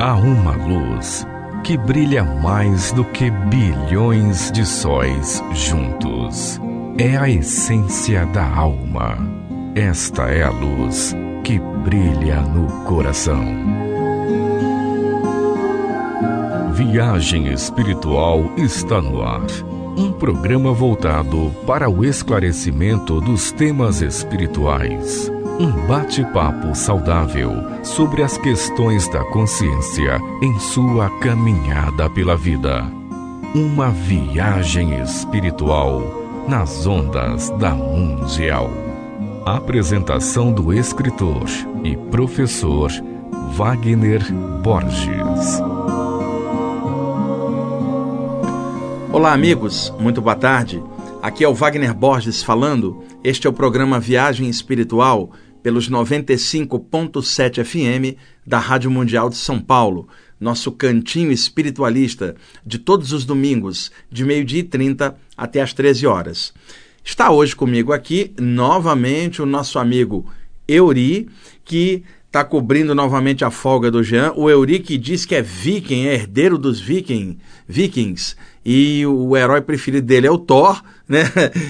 Há uma luz que brilha mais do que bilhões de sóis juntos. É a essência da alma. Esta é a luz que brilha no coração. Viagem Espiritual está no ar. Um programa voltado para o esclarecimento dos temas espirituais. Um bate-papo saudável sobre as questões da consciência em sua caminhada pela vida. Uma viagem espiritual nas ondas da Mundial. Apresentação do escritor e professor Wagner Borges. Olá, amigos, muito boa tarde. Aqui é o Wagner Borges falando. Este é o programa Viagem Espiritual pelos 95.7 FM da Rádio Mundial de São Paulo, nosso cantinho espiritualista de todos os domingos, de 12h30 até as 13 horas. Está hoje comigo aqui, novamente, o nosso amigo Euri, que está cobrindo novamente a folga do Jean. O Euri que diz que é viking, é herdeiro dos vikings, e o herói preferido dele é o Thor, né?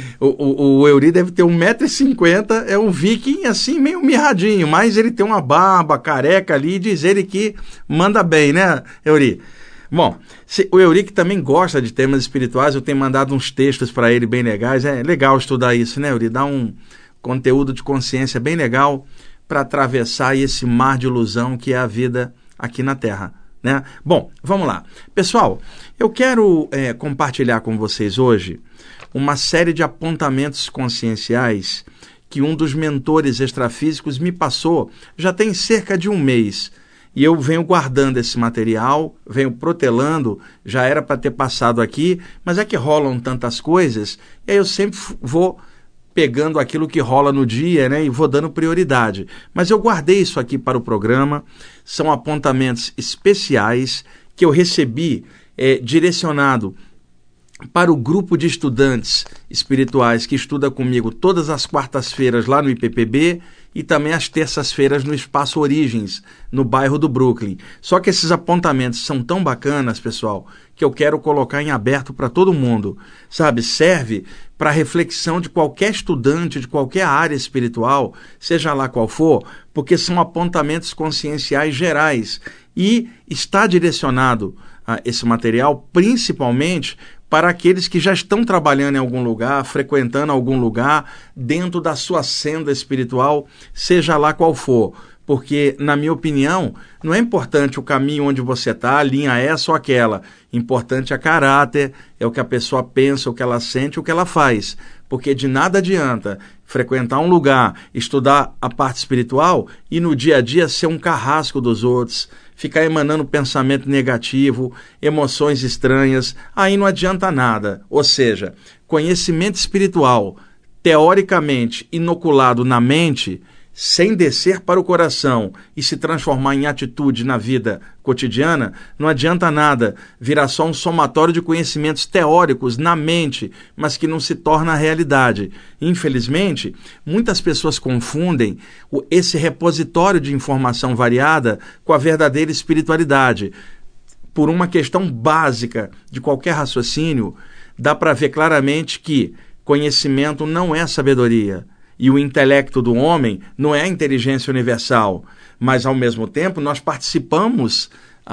O Euri deve ter 1,50 m, é um viking assim, meio mirradinho, mas ele tem uma barba careca ali, e diz ele que manda bem, né, Euri? Bom, o Eurico também gosta de temas espirituais, eu tenho mandado uns textos para ele bem legais, é legal estudar isso, né, Eurico? Dá um conteúdo de consciência bem legal para atravessar esse mar de ilusão que é a vida aqui na Terra, né? Bom, vamos lá. Pessoal, eu quero compartilhar com vocês hoje uma série de apontamentos conscienciais que um dos mentores extrafísicos me passou já tem cerca de um mês. E eu venho guardando esse material, venho protelando, já era para ter passado aqui, mas é que rolam tantas coisas, e aí eu sempre vou pegando aquilo que rola no dia, né, e vou dando prioridade. Mas eu guardei isso aqui para o programa, são apontamentos especiais que eu recebi direcionado para o grupo de estudantes espirituais que estuda comigo todas as quartas-feiras lá no IPPB e também às terças-feiras no Espaço Origens, no bairro do Brooklyn. Só que esses apontamentos são tão bacanas, pessoal, que eu quero colocar em aberto para todo mundo. Sabe, serve para reflexão de qualquer estudante, de qualquer área espiritual, seja lá qual for, porque são apontamentos conscienciais gerais. E está direcionado esse material principalmente para aqueles que já estão trabalhando em algum lugar, frequentando algum lugar, dentro da sua senda espiritual, seja lá qual for. Porque, na minha opinião, não é importante o caminho onde você está, a linha essa ou aquela. Importante é caráter, é o que a pessoa pensa, o que ela sente, o que ela faz. Porque de nada adianta frequentar um lugar, estudar a parte espiritual e no dia a dia ser um carrasco dos outros, ficar emanando pensamento negativo, emoções estranhas, aí não adianta nada. Ou seja, conhecimento espiritual, teoricamente inoculado na mente, sem descer para o coração e se transformar em atitude na vida cotidiana, não adianta nada, virar só um somatório de conhecimentos teóricos na mente, mas que não se torna realidade. Infelizmente, muitas pessoas confundem esse repositório de informação variada com a verdadeira espiritualidade. Por uma questão básica de qualquer raciocínio, dá para ver claramente que conhecimento não é sabedoria. E o intelecto do homem não é a inteligência universal, mas, ao mesmo tempo, nós participamos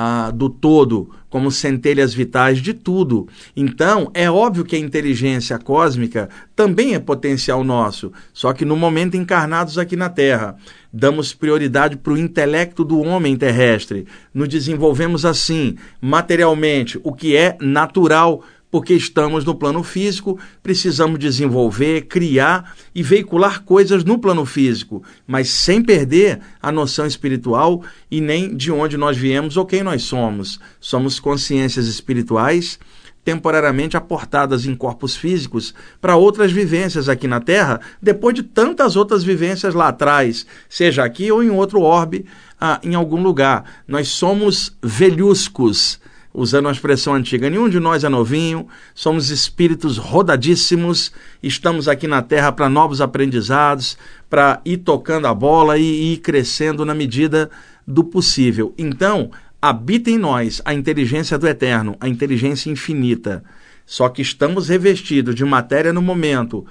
do todo, como centelhas vitais de tudo. Então, é óbvio que a inteligência cósmica também é potencial nosso, só que no momento encarnados aqui na Terra, damos prioridade para o intelecto do homem terrestre. Nos desenvolvemos assim, materialmente, o que é natural, porque estamos no plano físico, precisamos desenvolver, criar e veicular coisas no plano físico, mas sem perder a noção espiritual e nem de onde nós viemos ou quem nós somos. Somos consciências espirituais temporariamente aportadas em corpos físicos para outras vivências aqui na Terra, depois de tantas outras vivências lá atrás, seja aqui ou em outro orbe, em algum lugar. Nós somos velhuscos, usando uma expressão antiga, nenhum de nós é novinho, somos espíritos rodadíssimos, estamos aqui na Terra para novos aprendizados, para ir tocando a bola e ir crescendo na medida do possível. Então, habita em nós a inteligência do eterno, a inteligência infinita. Só que estamos revestidos de matéria no momento,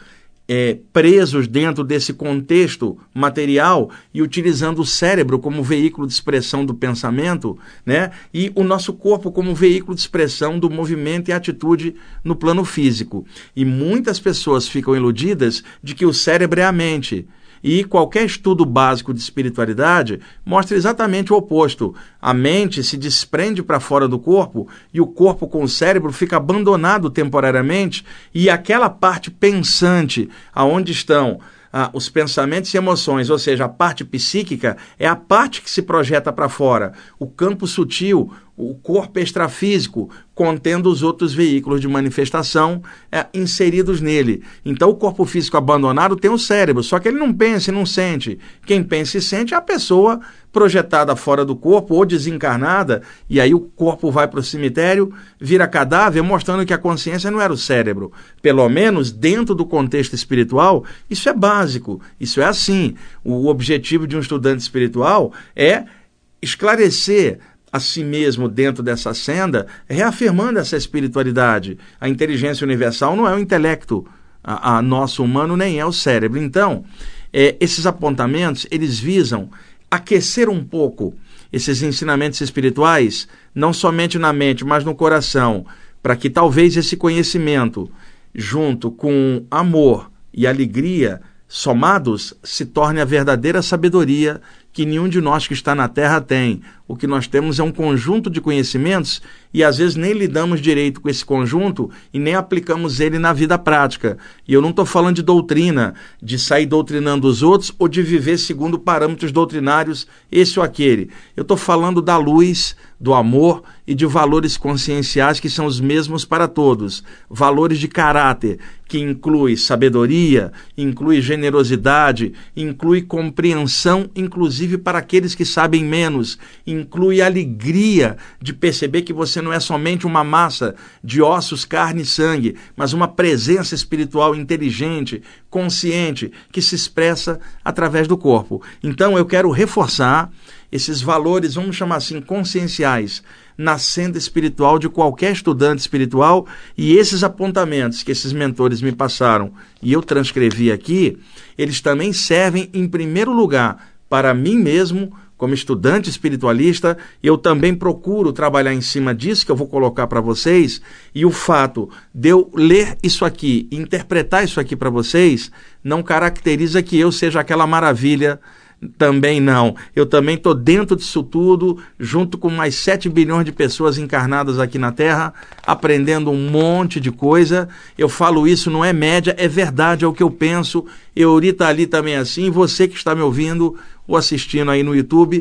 presos dentro desse contexto material e utilizando o cérebro como veículo de expressão do pensamento, né? E o nosso corpo como veículo de expressão do movimento e atitude no plano físico. E muitas pessoas ficam iludidas de que o cérebro é a mente. E qualquer estudo básico de espiritualidade mostra exatamente o oposto. A mente se desprende para fora do corpo e o corpo com o cérebro fica abandonado temporariamente, e aquela parte pensante, aonde estão os pensamentos e emoções, ou seja, a parte psíquica, é a parte que se projeta para fora. O campo sutil, o corpo extrafísico, contendo os outros veículos de manifestação inseridos nele. Então, o corpo físico abandonado tem o cérebro, só que ele não pensa e não sente. Quem pensa e sente é a pessoa projetada fora do corpo ou desencarnada, e aí o corpo vai para o cemitério, vira cadáver, mostrando que a consciência não era o cérebro. Pelo menos, dentro do contexto espiritual, isso é básico, isso é assim. O objetivo de um estudante espiritual é esclarecer a si mesmo dentro dessa senda, reafirmando essa espiritualidade. A inteligência universal não é o intelecto a nosso humano, nem é o cérebro. Então, esses apontamentos, eles visam aquecer um pouco esses ensinamentos espirituais, não somente na mente, mas no coração, para que talvez esse conhecimento, junto com amor e alegria, somados, se torne a verdadeira sabedoria que nenhum de nós que está na Terra tem. O que nós temos é um conjunto de conhecimentos e às vezes nem lidamos direito com esse conjunto e nem aplicamos ele na vida prática. E eu não estou falando de doutrina, de sair doutrinando os outros ou de viver segundo parâmetros doutrinários, esse ou aquele. Eu estou falando da luz, do amor e de valores conscienciais que são os mesmos para todos. Valores de caráter, que inclui sabedoria, inclui generosidade, inclui compreensão, inclusive para aqueles que sabem menos, inclui alegria de perceber que você não é somente uma massa de ossos, carne e sangue, mas uma presença espiritual inteligente, consciente, que se expressa através do corpo. Então eu quero reforçar esses valores, vamos chamar assim, conscienciais, na senda espiritual de qualquer estudante espiritual, e esses apontamentos que esses mentores me passaram e eu transcrevi aqui, eles também servem em primeiro lugar para mim mesmo, como estudante espiritualista. Eu também procuro trabalhar em cima disso que eu vou colocar para vocês, e o fato de eu ler isso aqui, interpretar isso aqui para vocês, não caracteriza que eu seja aquela maravilha. Também não. Eu também estou dentro disso tudo, junto com mais 7 bilhões de pessoas encarnadas aqui na Terra, aprendendo um monte de coisa. Eu falo isso, não é média, é verdade, é o que eu penso. Euri está ali também assim, você que está me ouvindo ou assistindo aí no YouTube,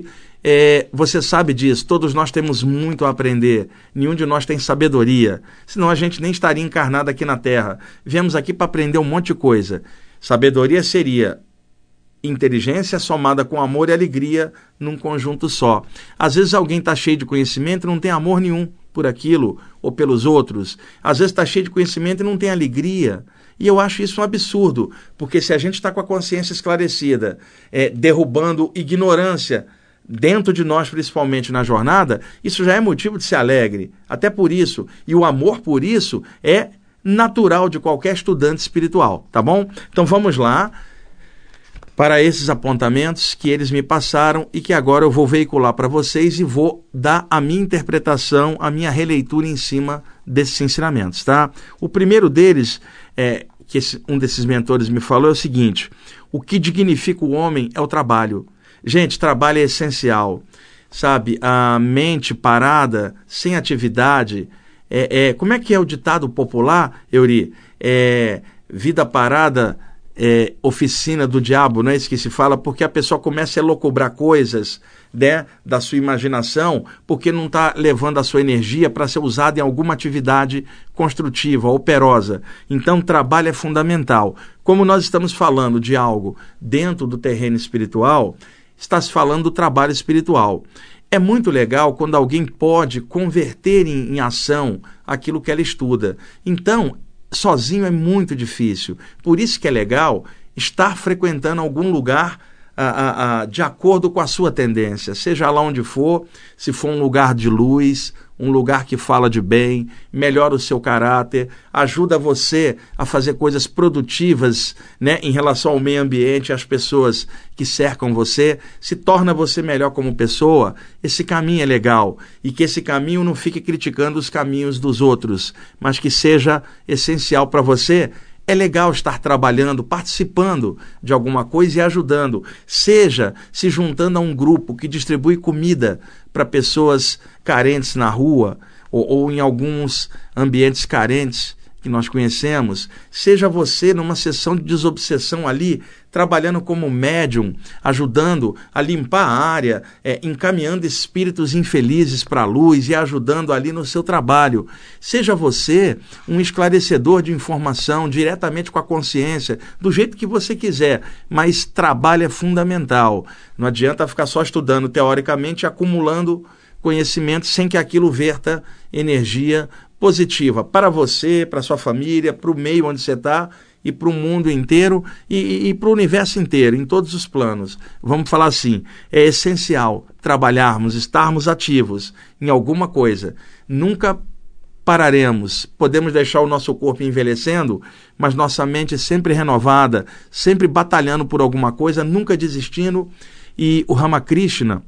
você sabe disso, todos nós temos muito a aprender, nenhum de nós tem sabedoria, senão a gente nem estaria encarnado aqui na Terra. Viemos aqui para aprender um monte de coisa. Sabedoria seria inteligência somada com amor e alegria num conjunto só. Às vezes alguém está cheio de conhecimento e não tem amor nenhum por aquilo ou pelos outros. Às vezes está cheio de conhecimento e não tem alegria. E eu acho isso um absurdo, porque se a gente está com a consciência esclarecida, derrubando ignorância dentro de nós, principalmente na jornada, isso já é motivo de ser alegre. Até por isso. E o amor por isso é natural de qualquer estudante espiritual, tá bom? Então vamos lá para esses apontamentos que eles me passaram e que agora eu vou veicular para vocês e vou dar a minha interpretação, a minha releitura em cima desses ensinamentos, tá? O primeiro deles, que um desses mentores me falou, é o seguinte: o que dignifica o homem é o trabalho. Gente, trabalho é essencial, sabe? A mente parada, sem atividade, como é que é o ditado popular, Euri? Vida parada, oficina do diabo, não é isso que se fala? Porque a pessoa começa a elocubrar coisas, né, da sua imaginação, porque não está levando a sua energia para ser usada em alguma atividade construtiva, operosa. Então, trabalho é fundamental. Como nós estamos falando de algo dentro do terreno espiritual, está se falando do trabalho espiritual. É muito legal quando alguém pode converter em ação aquilo que ela estuda. Então, sozinho é muito difícil. Por isso que é legal estar frequentando algum lugar de acordo com a sua tendência, seja lá onde for, se for um lugar de luz, um lugar que fala de bem, melhora o seu caráter, ajuda você a fazer coisas produtivas, né, em relação ao meio ambiente, às pessoas que cercam você, se torna você melhor como pessoa, esse caminho é legal. E que esse caminho não fique criticando os caminhos dos outros, mas que seja essencial para você. É legal estar trabalhando, participando de alguma coisa e ajudando. Seja se juntando a um grupo que distribui comida para pessoas carentes na rua ou em alguns ambientes carentes que nós conhecemos. Seja você numa sessão de desobsessão ali, trabalhando como médium, ajudando a limpar a área, encaminhando espíritos infelizes para a luz e ajudando ali no seu trabalho. Seja você um esclarecedor de informação diretamente com a consciência, do jeito que você quiser, mas trabalho é fundamental. Não adianta ficar só estudando teoricamente e acumulando conhecimento sem que aquilo verta energia positiva para você, para sua família, para o meio onde você está e para o mundo inteiro e para o universo inteiro, em todos os planos. Vamos falar assim, é essencial trabalharmos, estarmos ativos em alguma coisa. Nunca pararemos, podemos deixar o nosso corpo envelhecendo, mas nossa mente sempre renovada, sempre batalhando por alguma coisa, nunca desistindo. E o Ramakrishna,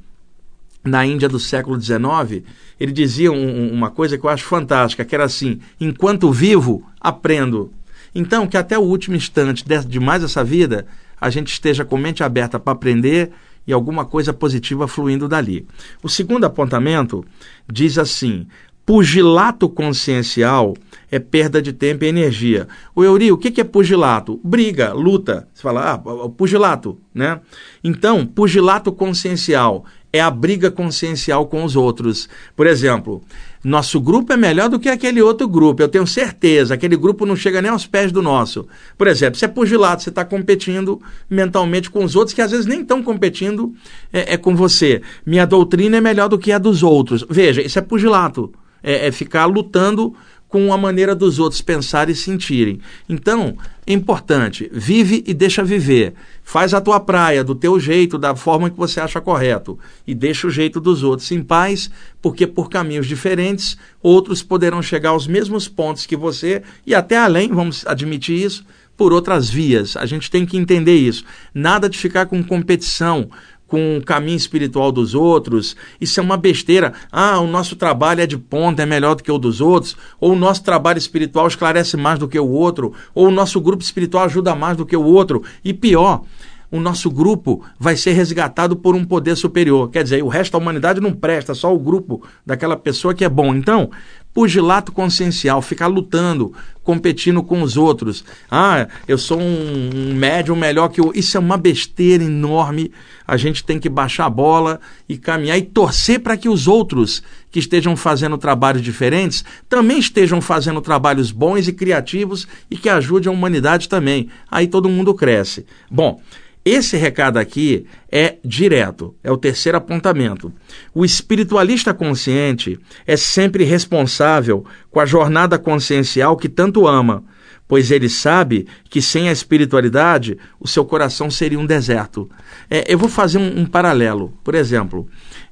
na Índia do século XIX, ele dizia uma coisa que eu acho fantástica, que era assim: enquanto vivo, aprendo. Então, que até o último instante de mais essa vida, a gente esteja com mente aberta para aprender e alguma coisa positiva fluindo dali. O segundo apontamento diz assim: pugilato consciencial é perda de tempo e energia. O Euri, o que é pugilato? Briga, luta. Você fala, pugilato, né? Então, pugilato consciencial é a briga consciencial com os outros. Por exemplo, nosso grupo é melhor do que aquele outro grupo, eu tenho certeza, aquele grupo não chega nem aos pés do nosso. Por exemplo, se é pugilato, você está competindo mentalmente com os outros, que às vezes nem estão competindo com você. Minha doutrina é melhor do que a dos outros. Veja, isso é pugilato, é ficar lutando com a maneira dos outros pensarem e sentirem. Então, é importante, vive e deixa viver. Faz a tua praia do teu jeito, da forma que você acha correto, e deixa o jeito dos outros em paz, porque por caminhos diferentes, outros poderão chegar aos mesmos pontos que você, e até além, vamos admitir isso, por outras vias. A gente tem que entender isso. Nada de ficar com competição, com o caminho espiritual dos outros. Isso é uma besteira. O nosso trabalho é de ponta, é melhor do que o dos outros, ou o nosso trabalho espiritual esclarece mais do que o outro, ou o nosso grupo espiritual ajuda mais do que o outro. E pior, o nosso grupo vai ser resgatado por um poder superior. Quer dizer, o resto da humanidade não presta, só o grupo daquela pessoa que é bom. Então, pugilato consciencial, ficar lutando, competindo com os outros. Eu sou um médium melhor que o... Isso é uma besteira enorme. A gente tem que baixar a bola e caminhar e torcer para que os outros que estejam fazendo trabalhos diferentes também estejam fazendo trabalhos bons e criativos e que ajudem a humanidade também. Aí todo mundo cresce. Bom, esse recado aqui é direto, é o terceiro apontamento. O espiritualista consciente é sempre responsável com a jornada consciencial que tanto ama, pois ele sabe que sem a espiritualidade o seu coração seria um deserto. Eu vou fazer um paralelo. Por exemplo,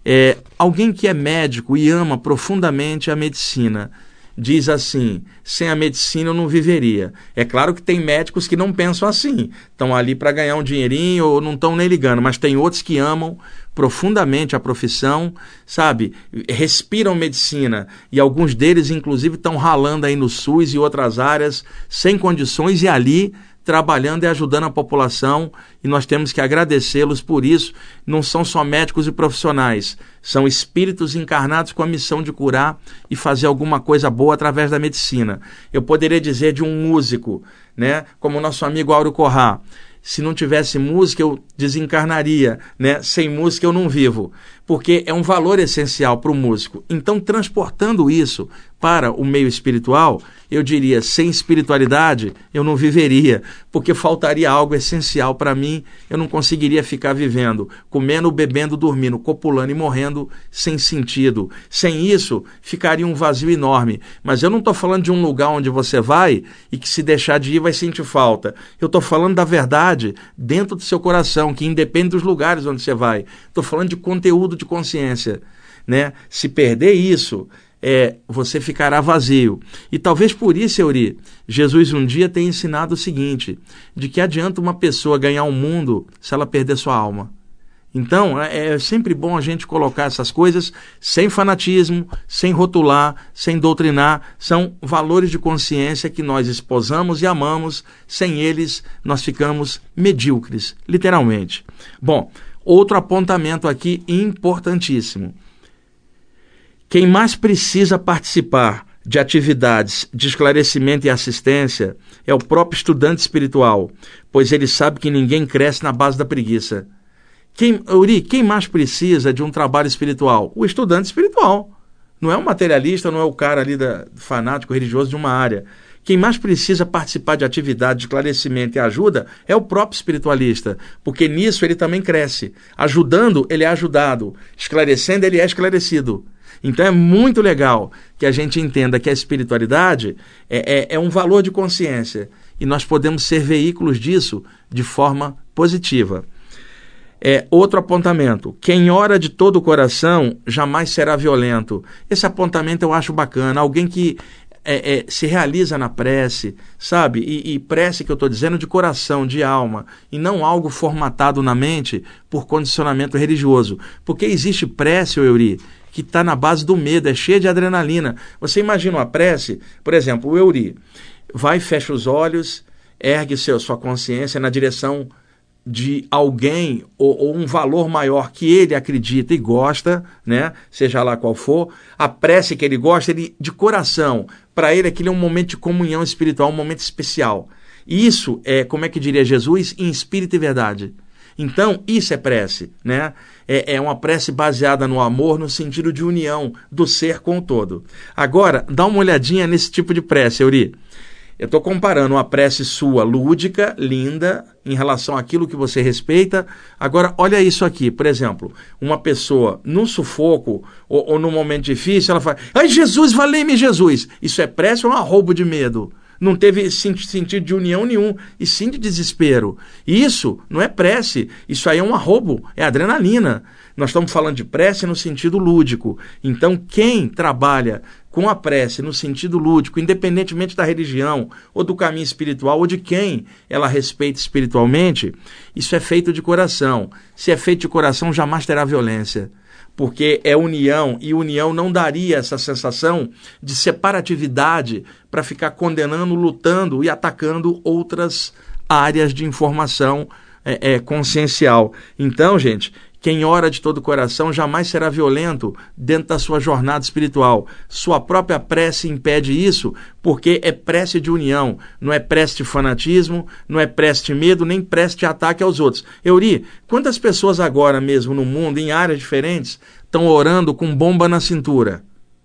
alguém que é médico e ama profundamente a medicina, diz assim: sem a medicina eu não viveria. É claro que tem médicos que não pensam assim, estão ali para ganhar um dinheirinho ou não estão nem ligando, mas tem outros que amam profundamente a profissão, sabe? Respiram medicina e alguns deles inclusive estão ralando aí no SUS e outras áreas sem condições e ali trabalhando e ajudando a população, e nós temos que agradecê-los por isso. Não são só médicos e profissionais, são espíritos encarnados com a missão de curar e fazer alguma coisa boa através da medicina. Eu poderia dizer de um músico, né, como o nosso amigo Áureo Corrá: se não tivesse música eu desencarnaria, né? Sem música eu não vivo, porque é um valor essencial para o músico. Então, transportando isso para o meio espiritual, eu diria, sem espiritualidade, eu não viveria, porque faltaria algo essencial para mim, eu não conseguiria ficar vivendo, comendo, bebendo, dormindo, copulando e morrendo sem sentido. Sem isso, ficaria um vazio enorme. Mas eu não estou falando de um lugar onde você vai e que se deixar de ir vai sentir falta. Eu estou falando da verdade dentro do seu coração, que independe dos lugares onde você vai. Estou falando de conteúdo de consciência, né? Se perder isso, você ficará vazio. E talvez por isso, Euri, Jesus um dia tenha ensinado o seguinte, de que adianta uma pessoa ganhar o mundo se ela perder sua alma. Então, é sempre bom a gente colocar essas coisas sem fanatismo, sem rotular, sem doutrinar. São valores de consciência que nós esposamos e amamos. Sem eles, nós ficamos medíocres, literalmente. Bom, outro apontamento aqui importantíssimo. Quem mais precisa participar de atividades de esclarecimento e assistência é o próprio estudante espiritual, pois ele sabe que ninguém cresce na base da preguiça. Quem mais precisa de um trabalho espiritual? O estudante espiritual. Não é o materialista, não é o cara ali fanático religioso de uma área. Quem mais precisa participar de atividade de esclarecimento e ajuda é o próprio espiritualista, porque nisso ele também cresce. Ajudando, ele é ajudado. Esclarecendo, ele é esclarecido. Então é muito legal que a gente entenda que a espiritualidade é um valor de consciência e nós podemos ser veículos disso de forma positiva. Outro apontamento, quem ora de todo o coração jamais será violento. Esse apontamento eu acho bacana, alguém que se realiza na prece, sabe? E prece que eu estou dizendo de coração, de alma, e não algo formatado na mente por condicionamento religioso. Porque existe prece, Euri, que está na base do medo, é cheia de adrenalina. Você imagina uma prece, por exemplo, o Euri vai, fecha os olhos, ergue sua consciência na direção de alguém ou um valor maior que ele acredita e gosta, né? Seja lá qual for, a prece que ele gosta, ele de coração, para ele aquilo é um momento de comunhão espiritual, um momento especial. Isso é, como é que diria Jesus, em espírito e verdade. Então, isso é prece, né? É uma prece baseada no amor, no sentido de união do ser com o todo. Agora, dá uma olhadinha nesse tipo de prece, Euri. Eu estou comparando uma prece sua lúdica, linda, em relação àquilo que você respeita. Agora, olha isso aqui. Por exemplo, uma pessoa num sufoco ou num momento difícil, ela fala, ai Jesus, valei-me Jesus. Isso é prece ou é um arrobo de medo? Não teve sentido de união nenhum, e sim de desespero. Isso não é prece, isso aí é um arrobo, é adrenalina. Nós estamos falando de prece no sentido lúdico. Então, quem trabalha com a prece no sentido lúdico, independentemente da religião, ou do caminho espiritual, ou de quem ela respeita espiritualmente, isso é feito de coração. Se é feito de coração, jamais terá violência. Porque é união, e união não daria essa sensação de separatividade para ficar condenando, lutando e atacando outras áreas de informação consciencial. Então, gente, quem ora de todo o coração jamais será violento dentro da sua jornada espiritual. Sua própria prece impede isso, porque é prece de união, não é prece de fanatismo, não é prece de medo, nem prece de ataque aos outros. Euri, quantas pessoas agora mesmo no mundo, em áreas diferentes, estão orando com bomba na cintura?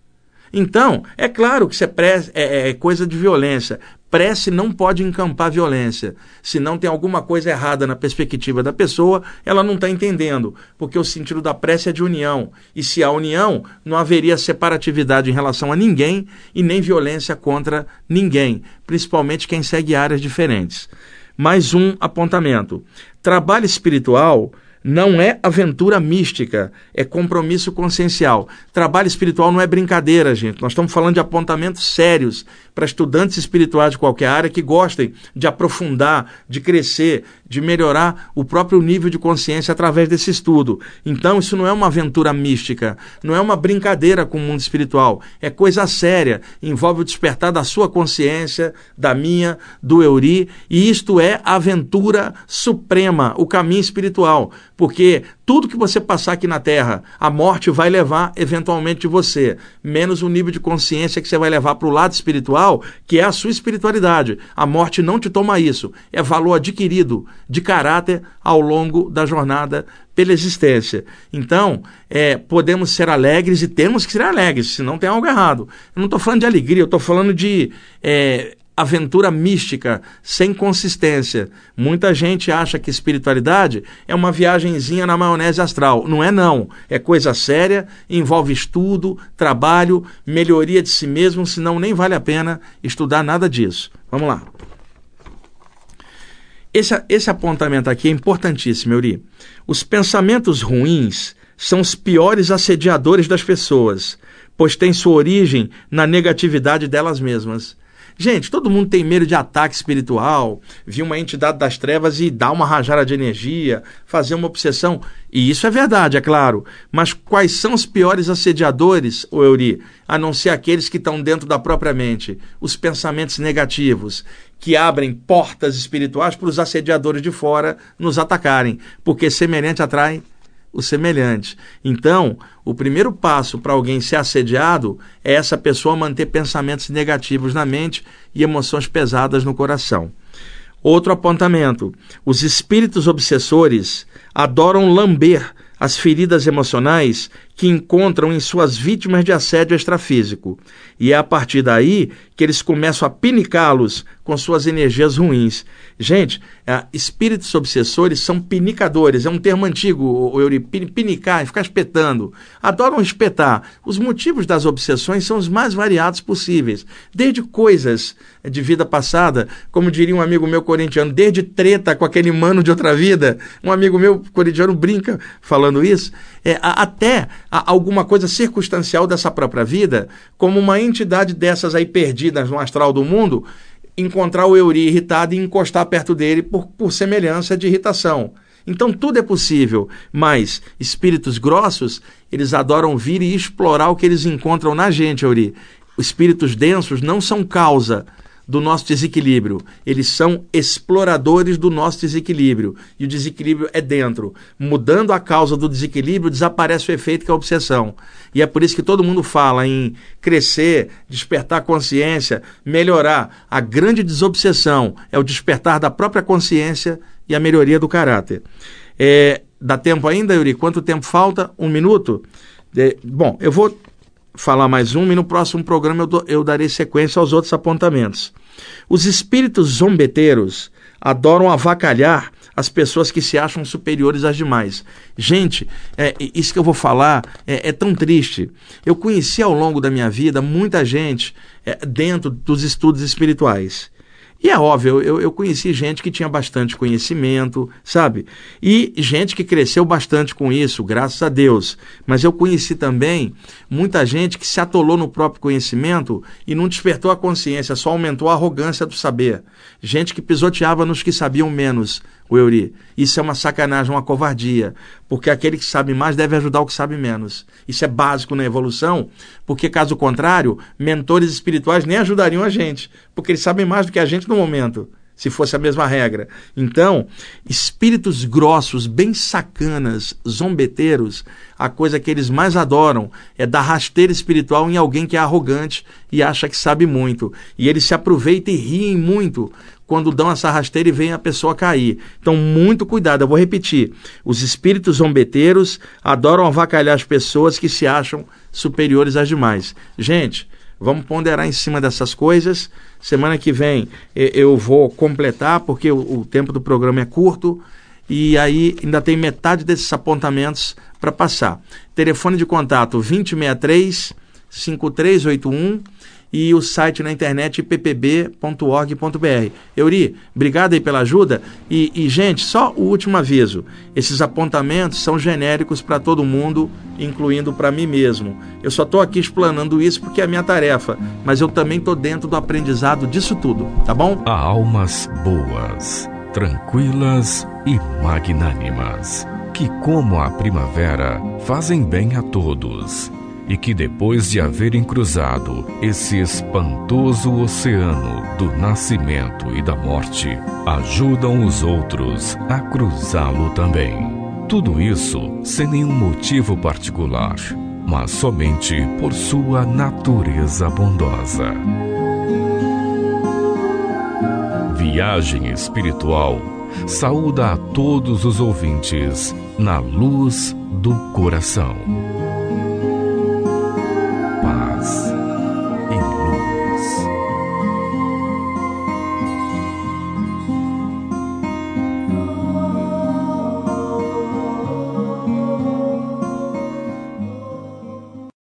Então, é claro que isso é coisa de violência. Prece não pode encampar violência. Se não tem alguma coisa errada na perspectiva da pessoa, ela não está entendendo. Porque o sentido da prece é de união. E se há união, não haveria separatividade em relação a ninguém e nem violência contra ninguém. Principalmente quem segue áreas diferentes. Mais um apontamento. Trabalho espiritual não é aventura mística, é compromisso consciencial. Trabalho espiritual não é brincadeira, gente. Nós estamos falando de apontamentos sérios para estudantes espirituais de qualquer área que gostem de aprofundar, de crescer, de melhorar o próprio nível de consciência através desse estudo. Então, isso não é uma aventura mística, não é uma brincadeira com o mundo espiritual. É coisa séria, envolve o despertar da sua consciência, da minha, do Euri, e isto é a aventura suprema, o caminho espiritual. Porque Tudo que você passar aqui na Terra, a morte vai levar eventualmente de você, menos o nível de consciência que você vai levar para o lado espiritual, que é a sua espiritualidade. A morte não te toma isso, é valor adquirido de caráter ao longo da jornada pela existência. Então, podemos ser alegres e temos que ser alegres, senão tem algo errado. Eu não estou falando de alegria, eu estou falando de aventura mística, sem consistência. Muita gente acha que espiritualidade é uma viagenzinha na maionese astral. Não é não. É coisa séria, envolve estudo, trabalho, melhoria de si mesmo, senão nem vale a pena estudar nada disso. Vamos lá. Esse apontamento aqui é importantíssimo, Euri. Os pensamentos ruins são os piores assediadores das pessoas, pois têm sua origem na negatividade delas mesmas. Gente, todo mundo tem medo de ataque espiritual, vir uma entidade das trevas e dar uma rajada de energia, fazer uma obsessão. E isso é verdade, é claro. Mas quais são os piores assediadores, Euri, a não ser aqueles que estão dentro da própria mente? Os pensamentos negativos, que abrem portas espirituais para os assediadores de fora nos atacarem, porque semelhante atrai o semelhante. Então, o primeiro passo para alguém ser assediado é essa pessoa manter pensamentos negativos na mente e emoções pesadas no coração. Outro apontamento: os espíritos obsessores adoram lamber as feridas emocionais que encontram em suas vítimas de assédio extrafísico. E é a partir daí que eles começam a pinicá-los com suas energias ruins. Gente, espíritos obsessores são pinicadores, é um termo antigo, Euri, pinicar, ficar espetando. Adoram espetar. Os motivos das obsessões são os mais variados possíveis, desde coisas de vida passada, como diria um amigo meu corintiano, desde treta com aquele mano de outra vida. Um amigo meu corintiano brinca falando isso, até alguma coisa circunstancial dessa própria vida, como uma entidade dessas aí perdidas no astral do mundo, encontrar o Euri irritado e encostar perto dele por semelhança de irritação. Então tudo é possível, mas espíritos grossos, eles adoram vir e explorar o que eles encontram na gente, Euri. Os espíritos densos não são causa do nosso desequilíbrio, eles são exploradores do nosso desequilíbrio, e o desequilíbrio é dentro. Mudando a causa do desequilíbrio, desaparece o efeito que é a obsessão. E é por isso que todo mundo fala em crescer, despertar a consciência, melhorar. A grande desobsessão é o despertar da própria consciência e a melhoria do caráter. Dá tempo ainda, Euri? Quanto tempo falta? 1 minuto? Bom, eu vou falar mais um e no próximo programa eu darei sequência aos outros apontamentos. Os espíritos zombeteiros adoram avacalhar as pessoas que se acham superiores às demais. Gente, isso que eu vou falar é tão triste. Eu conheci ao longo da minha vida muita gente dentro dos estudos espirituais. E é óbvio, eu conheci gente que tinha bastante conhecimento, sabe? E gente que cresceu bastante com isso, graças a Deus. Mas eu conheci também muita gente que se atolou no próprio conhecimento e não despertou a consciência, só aumentou a arrogância do saber. Gente que pisoteava nos que sabiam menos, o Euri. Isso é uma sacanagem, uma covardia, porque aquele que sabe mais deve ajudar o que sabe menos. Isso é básico na evolução, porque caso contrário, mentores espirituais nem ajudariam a gente, porque eles sabem mais do que a gente no momento, se fosse a mesma regra. Então, espíritos grossos, bem sacanas, zombeteiros, a coisa que eles mais adoram é dar rasteira espiritual em alguém que é arrogante e acha que sabe muito. E eles se aproveitam e riem muito quando dão essa rasteira e vem a pessoa cair. Então, muito cuidado, eu vou repetir. Os espíritos zombeteiros adoram avacalhar as pessoas que se acham superiores às demais. Gente, vamos ponderar em cima dessas coisas. Semana que vem eu vou completar, porque o tempo do programa é curto, e aí ainda tem metade desses apontamentos para passar. Telefone de contato 2063-5381 e o site na internet ppb.org.br. Euri, obrigado aí pela ajuda. E, gente, só o último aviso. Esses apontamentos são genéricos para todo mundo, incluindo para mim mesmo. Eu só estou aqui explanando isso porque é a minha tarefa, mas eu também estou dentro do aprendizado disso tudo, tá bom? Há almas boas, tranquilas e magnânimas, que como a primavera fazem bem a todos, e que depois de haverem cruzado esse espantoso oceano do nascimento e da morte, ajudam os outros a cruzá-lo também. Tudo isso sem nenhum motivo particular, mas somente por sua natureza bondosa. Viagem Espiritual saúda a todos os ouvintes na luz do coração.